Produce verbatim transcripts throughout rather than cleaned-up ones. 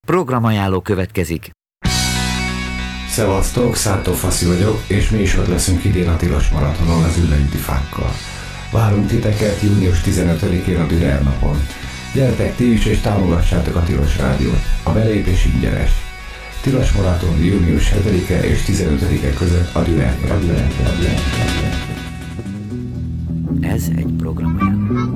Programajánló következik. Szevasztok, Szántó Faszi vagyok, és mi is ott leszünk idén a Tilos Maratonon az Üllőinti Fákkal. Várunk titeket június tizenötödikén a Dürer napon. Gyertek ti is és támogassátok a Tilos Rádiót. A belépés ingyenes. Tilos Maraton június hetedike és tizenötödike között a Dürer. Ez egy programajánló.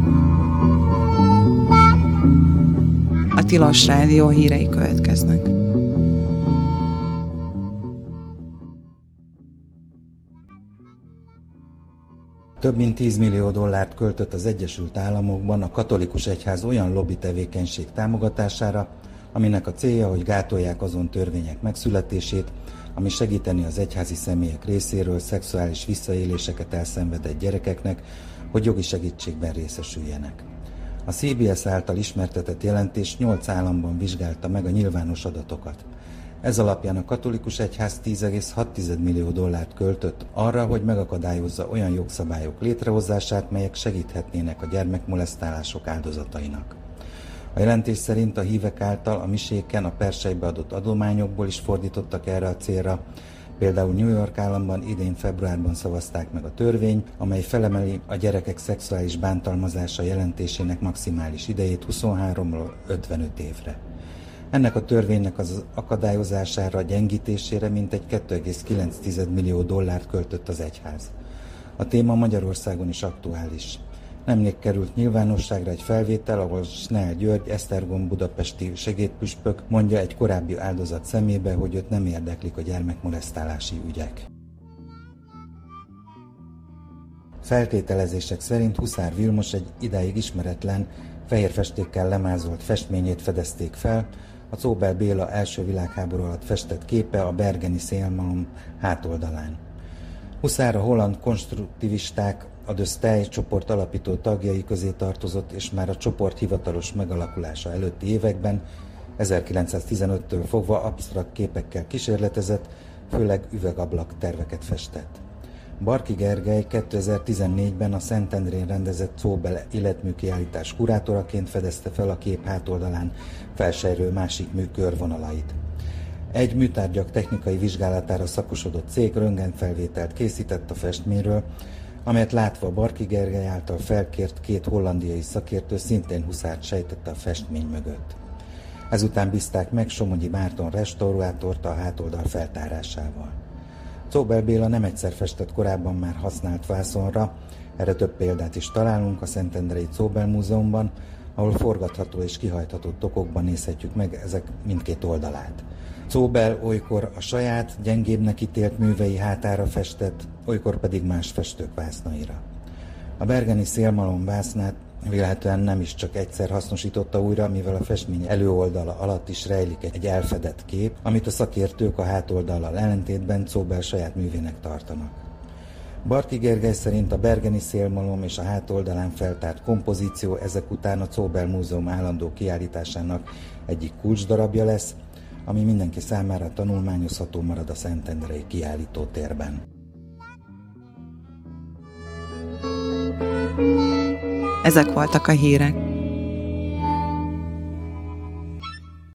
A Tilos Rádió hírei következnek. Több mint tíz millió dollárt költött az Egyesült Államokban a katolikus egyház olyan lobby tevékenység támogatására, aminek a célja, hogy gátolják azon törvények megszületését, ami segíteni az egyházi személyek részéről szexuális visszaéléseket elszenvedett gyerekeknek, hogy jogi segítségben részesüljenek. A cé bé es által ismertetett jelentés nyolc államban vizsgálta meg a nyilvános adatokat. Ez alapján a katolikus egyház tíz egész hat millió dollárt költött arra, hogy megakadályozza olyan jogszabályok létrehozását, melyek segíthetnének a gyermekmolesztálások áldozatainak. A jelentés szerint a hívek által a miséken a persejbe adott adományokból is fordítottak erre a célra. Például New York államban idén februárban szavazták meg a törvény, amely felemeli a gyerekek szexuális bántalmazása jelentésének maximális idejét huszonháromról ötvenöt évre. Ennek a törvénynek az akadályozására, gyengítésére mintegy két egész kilenc millió dollárt költött az egyház. A téma Magyarországon is aktuális. Nemrég került nyilvánosságra egy felvétel, ahol Snell György, Esztergom budapesti segédpüspök mondja egy korábbi áldozat szemébe, hogy őt nem érdeklik a gyermekmolesztálási ügyek. Feltételezések szerint Huszár Vilmos egy idáig ismeretlen, fehér festékkel lemázolt festményét fedezték fel, a Czóbel Béla első világháború alatt festett képe a bergeni szélmalom hátoldalán. Huszár a holland konstruktivisták, a De Stijl csoport alapító tagjai közé tartozott, és már a csoport hivatalos megalakulása előtti években, ezerkilencszáztizenöttől fogva absztrakt képekkel kísérletezett, főleg üvegablak terveket festett. Barki Gergely kétezer-tizennégyben a Szentendrén rendezett Czóbel életműkiállítás kurátoraként fedezte fel a kép hátoldalán felsejlő másik mű körvonalait. Egy műtárgyak technikai vizsgálatára szakosodott cég röntgenfelvételt készített a festményről, amelyet látva Barki Gergely által felkért két hollandiai szakértő szintén Huszárt sejtette a festmény mögött. Ezután bízták meg Somogyi Márton restaurátort a hátoldal feltárásával. Czóbel Béla nem egyszer festett korábban már használt vászonra, erre több példát is találunk a Szentendrei Czóbel Múzeumban, ahol forgatható és kihajtható tokokban nézhetjük meg ezek mindkét oldalát. Czóbel olykor a saját, gyengébbnek ítélt művei hátára festett, olykor pedig más festők vásznaira. A bergeni szélmalom vásznát vélhetően nem is csak egyszer hasznosította újra, mivel a festmény előoldala alatt is rejlik egy elfedett kép, amit a szakértők a hátoldallal ellentétben Czóbel saját művének tartanak. Barki Gergely szerint a bergeni szélmalom és a hátoldalán feltárt kompozíció ezek után a Czóbel Múzeum állandó kiállításának egyik kulcsdarabja lesz, ami mindenki számára tanulmányozható marad a Szentendrei kiállítótérben. Ezek voltak a hírek.